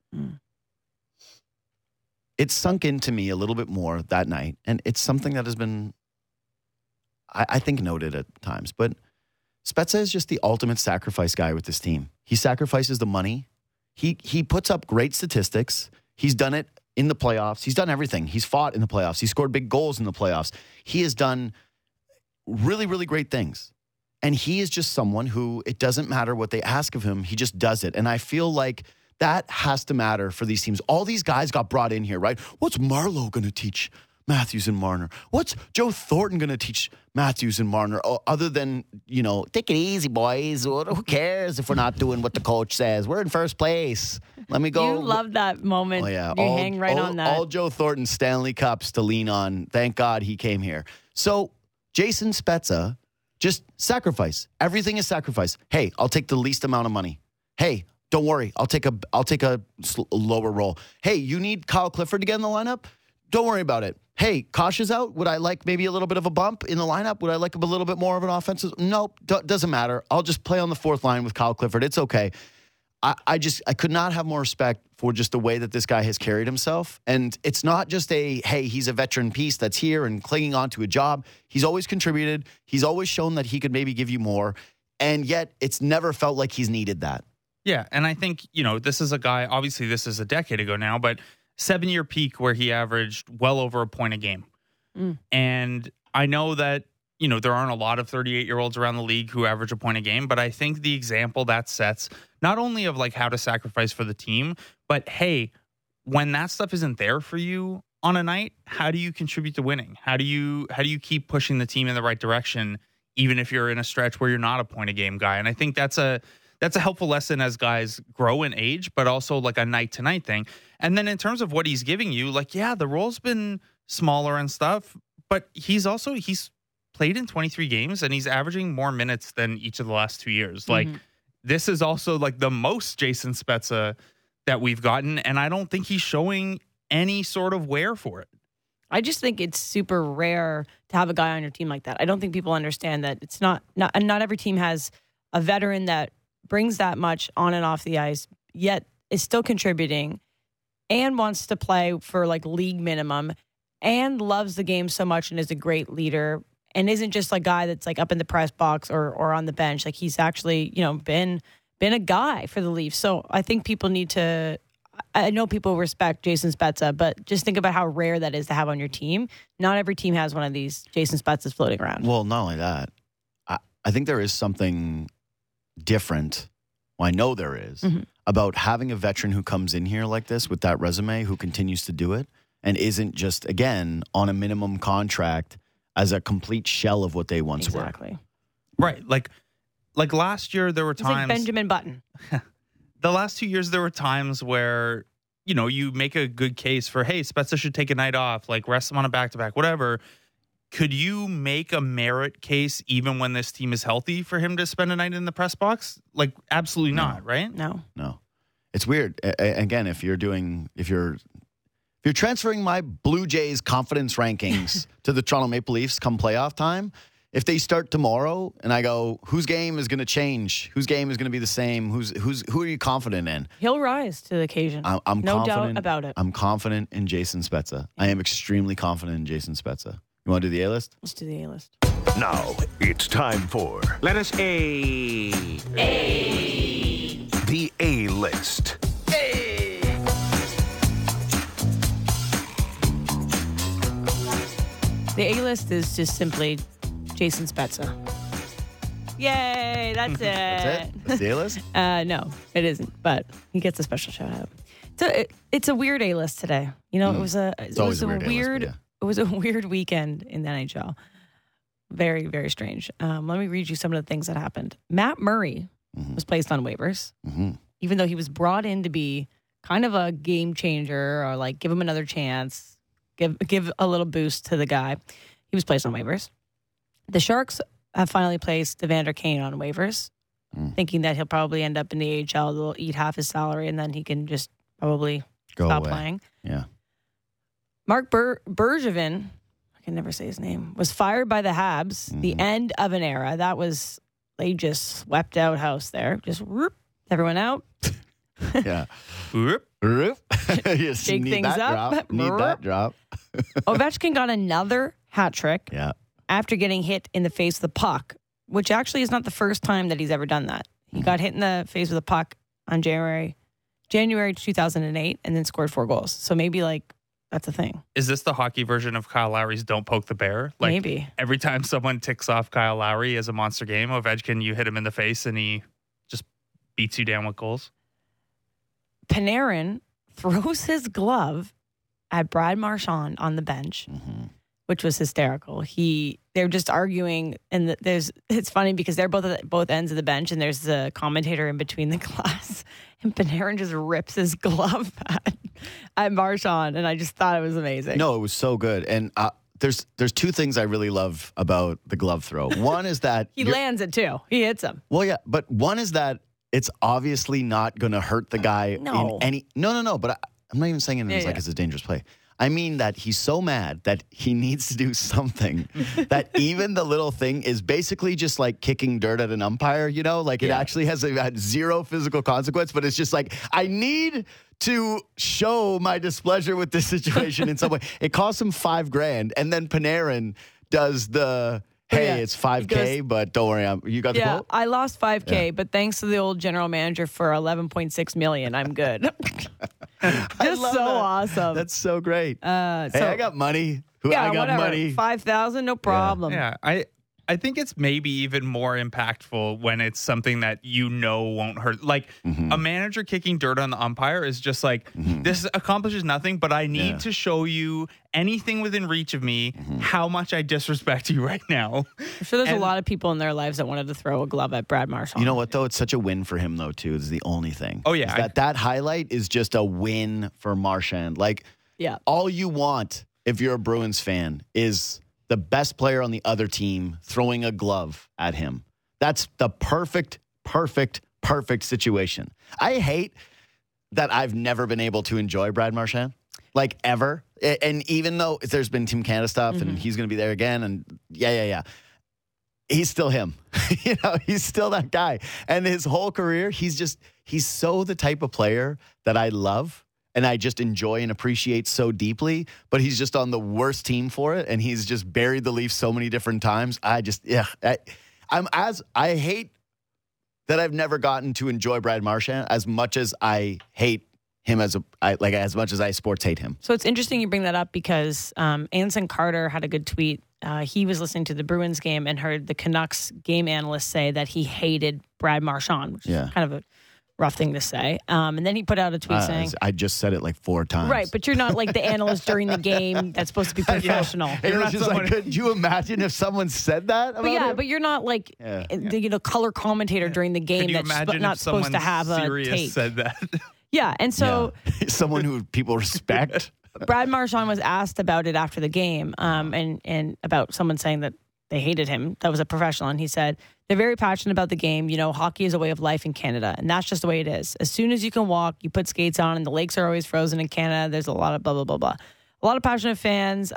it sunk into me a little bit more that night. And it's something that has been, I think, noted at times. But Spezza is just the ultimate sacrifice guy with this team. He sacrifices the money. He puts up great statistics. He's done it in the playoffs. He's done everything. He's fought in the playoffs. He scored big goals in the playoffs. He has done really, really great things. And he is just someone who, it doesn't matter what they ask of him, he just does it. And I feel like that has to matter for these teams. All these guys got brought in here, right? What's Marleau going to teach Matthews and Marner? What's Joe Thornton going to teach Matthews and Marner? Other than, take it easy, boys. Who cares if we're not doing what the coach says? We're in first place. Let me go. You love that moment. Oh, yeah. You hang right on that. All Joe Thornton Stanley Cups to lean on. Thank God he came here. So Jason Spezza, just sacrifice. Everything is sacrifice. Hey, I'll take the least amount of money. Hey, don't worry. I'll take a lower role. Hey, you need Kyle Clifford to get in the lineup? Don't worry about it. Hey, Kosh is out. Would I like maybe a little bit of a bump in the lineup? Would I like a little bit more of an offensive? Nope, doesn't matter. I'll just play on the 4th line with Kyle Clifford. It's okay. I could not have more respect for just the way that this guy has carried himself. And it's not just hey, he's a veteran piece that's here and clinging on to a job. He's always contributed. He's always shown that he could maybe give you more. And yet it's never felt like he's needed that. Yeah, and I think, this is a guy, obviously this is a decade ago now, but 7-year peak where he averaged well over a point a game. And I know that, there aren't a lot of 38-year-olds around the league who average a point a game, but I think the example that sets, not only of like how to sacrifice for the team, but hey, when that stuff isn't there for you on a night, how do you contribute to winning? How do you keep pushing the team in the right direction, even if you're in a stretch where you're not a point a game guy? And I think that's a helpful lesson as guys grow in age, but also like a night to night thing. And then in terms of what he's giving you, like, yeah, the role's been smaller and stuff, but he's played in 23 games and he's averaging more minutes than each of the last 2 years. Like, this is also like the most Jason Spezza that we've gotten. And I don't think he's showing any sort of wear for it. I just think it's super rare to have a guy on your team like that. I don't think people understand that it's not every team has a veteran that brings that much on and off the ice, yet is still contributing and wants to play for like league minimum and loves the game so much and is a great leader and isn't just a guy that's like up in the press box or on the bench. Like, he's actually, been a guy for the Leafs. So I think people need to, I know people respect Jason Spezza, but just think about how rare that is to have on your team. Not every team has one of these Jason Spezzas floating around. Well, not only that, I think there is something different. Well, I know there is about having a veteran who comes in here like this with that resume, who continues to do it and isn't just, again, on a minimum contract as a complete shell of what they once were. Exactly. Right. Like last year, there were times. Like Benjamin Button. The last 2 years, there were times where, you make a good case for, hey, Spezza should take a night off, like rest him on a back-to-back, whatever. Could you make a merit case even when this team is healthy for him to spend a night in the press box? Like, absolutely not, right? No. It's weird. Again, if you're transferring my Blue Jays confidence rankings to the Toronto Maple Leafs come playoff time, if they start tomorrow and I go, whose game is going to change? Whose game is going to be the same? Who are you confident in? He'll rise to the occasion. I'm no confident, doubt about it. I'm confident in Jason Spezza. I am extremely confident in Jason Spezza. You want to do the A-list? Let's do the A-list. Now it's time for Let us the A-list. The A-list is just simply Jason Spezza. Yay, that's it. That's it? That's the A-list? No, it isn't, but he gets a special shout out. So it's a weird A-list today. It was a weird A-list, it was a weird weekend in the NHL. Very, very strange. Let me read you some of the things that happened. Matt Murray was placed on waivers, even though he was brought in to be kind of a game changer or like give him another chance, give a little boost to the guy. He was placed on waivers. The Sharks have finally placed Evander Kane on waivers, thinking that he'll probably end up in the AHL. They'll eat half his salary, and then he can just probably stop playing. Yeah. Mark Bergevin, I can never say his name, was fired by the Habs. The end of an era. They just swept out house there. Just whoop, everyone out. Yeah. Whoop. Shake things up. Need that drop. Ovechkin got another hat trick. Yeah. After getting hit in the face with the puck, which actually is not the first time that he's ever done that. He got hit in the face with a puck on January 2008 and then scored 4 goals. So maybe that's a thing. Is this the hockey version of Kyle Lowry's Don't Poke the Bear? Like, maybe. Every time someone ticks off Kyle Lowry as a monster game, Ovechkin, you hit him in the face and he just beats you down with goals. Panarin throws his glove at Brad Marchand on the bench, which was hysterical. They're just arguing, and it's funny because they're both at both ends of the bench, and there's the commentator in between the glass, and Panarin just rips his glove at Marchand, and I just thought it was amazing. No, it was so good, and there's 2 things I really love about the glove throw. One is that he lands it too. He hits him. Well, yeah, but one is that it's obviously not going to hurt the guy in any. No. But I'm not even saying it it's a dangerous play. I mean that he's so mad that he needs to do something that even the little thing is basically just like kicking dirt at an umpire, it actually has had 0 physical consequence, but it's just like, I need to show my displeasure with this situation in some way. It cost him $5,000. And then Panarin does the, hey, Yeah. it's 5K, but don't worry, you got the Yeah, quote? I lost 5K, Yeah. but thanks to the old general manager for 11.6 million, I'm good. Just love so that. awesome. That's so great. so, Hey, I got money. yeah, I got whatever. money. 5,000, no problem. Yeah, I think it's maybe even more impactful when it's something that you know won't hurt. Like a manager kicking dirt on the umpire is just like, this accomplishes nothing, but I need to show you anything within reach of me how much I disrespect you right now. I'm sure there's a lot of people in their lives that wanted to throw a glove at Brad Marchand. You know what, though? It's such a win for him, though, too, is the only thing. Oh, yeah. Is that highlight is just a win for Marchand. Like, Yeah. all you want if you're a Bruins fan is the best player on the other team throwing a glove at him. That's the perfect situation. I hate that I've never been able to enjoy Brad Marchand, like ever. And even though there's been Team Canada stuff and he's going to be there again, and yeah. He's still him. He's still that guy. And his whole career, he's so the type of player that I love and I just enjoy and appreciate so deeply, but he's just on the worst team for it, and he's just buried the Leafs so many different times. I hate that I've never gotten to enjoy Brad Marchand as much as I hate him as much as I sports hate him. So it's interesting you bring that up because Anson Carter had a good tweet. He was listening to the Bruins game and heard the Canucks game analyst say that he hated Brad Marchand, which is kind of a rough thing to say. And then he put out a tweet saying... I just said it like 4 times. Right, but you're not like the analyst during the game that's supposed to be professional. It was just like, could you imagine if someone said that about him? But you're not like the color commentator during the game that's not supposed to have a tape. Said that. Yeah, and so... Someone who people respect. Brad Marchand was asked about it after the game and about someone saying that they hated him. That was a professional. And he said, they're very passionate about the game. Hockey is a way of life in Canada. And that's just the way it is. As soon as you can walk, you put skates on, and the lakes are always frozen in Canada. There's a lot of blah, blah, blah, blah. A lot of passionate fans.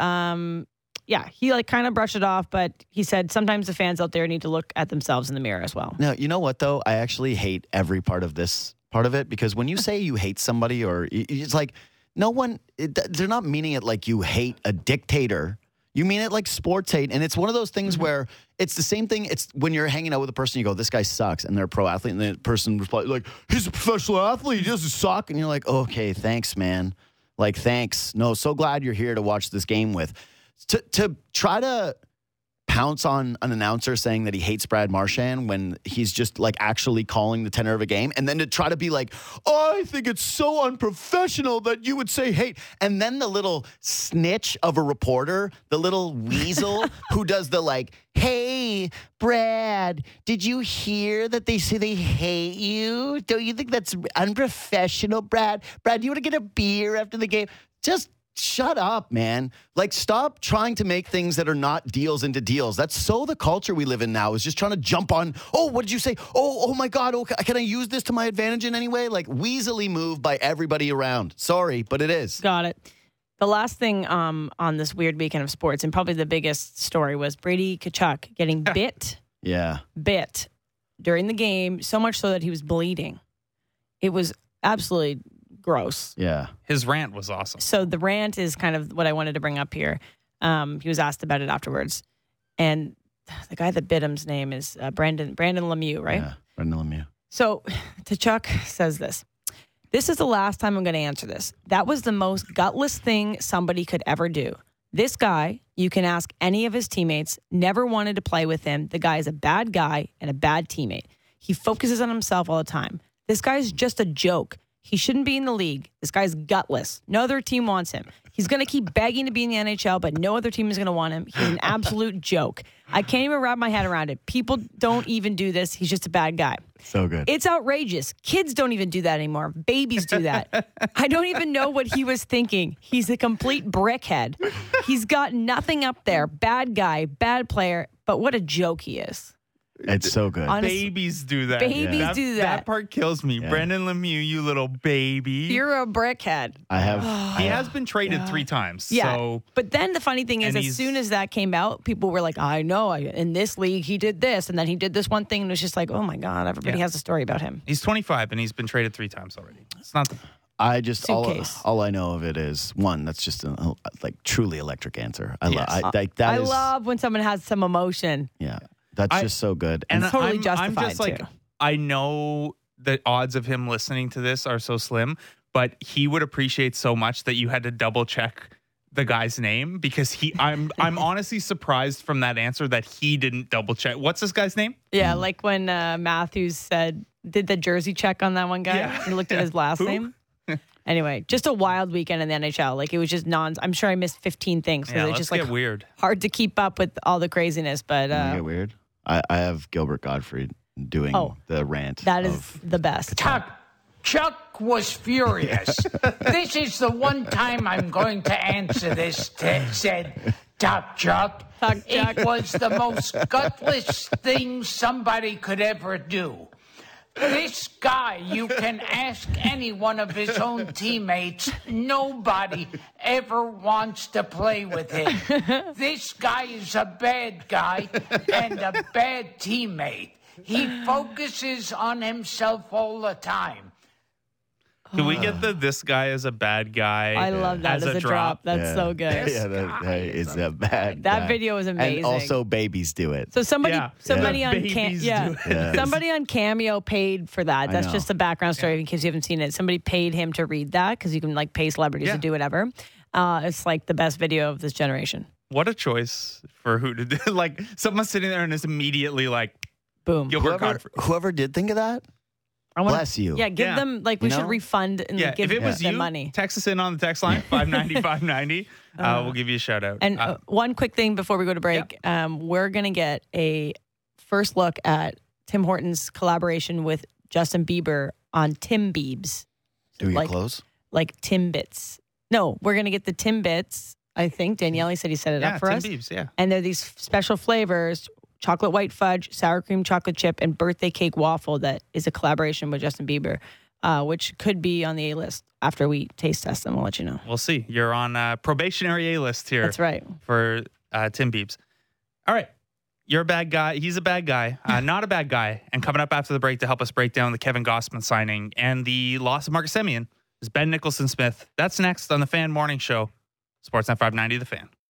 He kind of brushed it off, but he said sometimes the fans out there need to look at themselves in the mirror as well. Now, you know what, though? I actually hate every part of it, because when you say you hate somebody, or it's like no one, they're not meaning it like you hate a dictator. You mean it like sports hate. And it's one of those things where it's the same thing. It's when you're hanging out with a person, you go, this guy sucks. And they're a pro athlete. And the person replies like, he's a professional athlete. He doesn't suck. And you're like, okay, thanks, man. Like, thanks. No, so glad you're here to watch this game with. To try to pounce on an announcer saying that he hates Brad Marchand when he's just like actually calling the tenor of a game, and then to try to be like, oh, I think it's so unprofessional that you would say hate, and then the little snitch of a reporter, the little weasel who does the like, hey, Brad, did you hear that they say they hate you? Don't you think that's unprofessional, Brad? Brad, do you want to get a beer after the game? Just shut up, man. Like, stop trying to make things that are not deals into deals. That's so the culture we live in now, is just trying to jump on, oh, what did you say? Oh my God, okay, can I use this to my advantage in any way? Like, weaselly move by everybody around. Sorry, but it is. Got it. The last thing on this weird weekend of sports, and probably the biggest story, was Brady Tkachuk getting bit during the game, so much so that he was bleeding. It was absolutely gross. Yeah. His rant was awesome. So the rant is kind of what I wanted to bring up here. He was asked about it afterwards. And the guy that bit him's name is Brandon Lemieux, right? Yeah, Brandon Lemieux. So Tkachuk says this. This is the last time I'm going to answer this. That was the most gutless thing somebody could ever do. This guy, you can ask any of his teammates, never wanted to play with him. The guy is a bad guy and a bad teammate. He focuses on himself all the time. This guy's just a joke. He shouldn't be in the league. This guy's gutless. No other team wants him. He's going to keep begging to be in the NHL, but no other team is going to want him. He's an absolute joke. I can't even wrap my head around it. People don't even do this. He's just a bad guy. So good. It's outrageous. Kids don't even do that anymore. Babies do that. I don't even know what he was thinking. He's a complete brickhead. He's got nothing up there. Bad guy, bad player, but what a joke he is. It's so good. Babies do that. Babies do that. That part kills me. Yeah. Brandon Lemieux, you little baby. You're a brickhead. He has been traded 3 times. Yeah. So, but then the funny thing is, and as soon as that came out, people were like, I know, in this league, he did this. And then he did this one thing. And it was just like, oh my God, everybody has a story about him. he's 25 and he's been traded 3 times already. It's not the. I just Suitcase. all I know of it is one. That's just a like truly electric answer. I Yes. I love when someone has some emotion. Yeah, that's just so good. And Totally I'm justified, just like, too. I know the odds of him listening to this are so slim, but he would appreciate so much that you had to double check the guy's name because I'm honestly surprised from that answer that he didn't double check. What's this guy's name? Yeah, like when Matthews did the jersey check on that one guy and looked at his last Who? name. Anyway, just a wild weekend in the NHL. Like it was just I'm sure I missed 15 things. So Yeah, it's let's just like get weird. hard to keep up with all the craziness. But Isn't it weird? I have Gilbert Gottfried doing the rant. that is the best. Chuck was furious. This is the one time I'm going to answer this, said Chuck. Chuck. It was the most gutless thing somebody could ever do. This guy, you can ask any one of his own teammates, nobody ever wants to play with him. This guy is a bad guy and a bad teammate. He focuses on himself all the time. Can we get this guy is a bad guy? I love that as a drop. That's so good. Yeah, that is a bad. That guy. video is amazing. And also, babies do it. So somebody Yeah. on Babies do it. somebody on Cameo paid for that. I That's know. just the background story in case you haven't seen it. Somebody paid him to read that because you can like pay celebrities Yeah. to do whatever. It's like the best video of this generation. What a choice for who to do. Like someone sitting there and is immediately like, Boom. Gilbert Gottfried. Whoever did think of that, I wanna- bless you. Yeah, give Yeah. them like we You should know? refund and Yeah, give if it was them you, money. text us in on the text line 590-590. We'll give you a shout out. And one quick thing before we go to break, we're gonna get a first look at Tim Hortons collaboration with Justin Bieber on Tim Biebs. Do your like, clothes. like Timbits. No, we're gonna get the Timbits. I think Daniele said he set it yeah, up for Tim us. Biebs, yeah. And they're these special flavors: chocolate white fudge, sour cream chocolate chip, and birthday cake waffle. That is a collaboration with Justin Bieber, which could be on the A list after we taste test them. We'll let you know. We'll see. You're on probationary A list here. That's right. For Tim Biebs. All right. You're a bad guy. He's a bad guy. Not a bad guy. And coming up after the break to help us break down the Kevin Gossman signing and the loss of Marcus Semien is Ben Nicholson-Smith. That's next on the Fan Morning Show. Sportsnet 590, The Fan.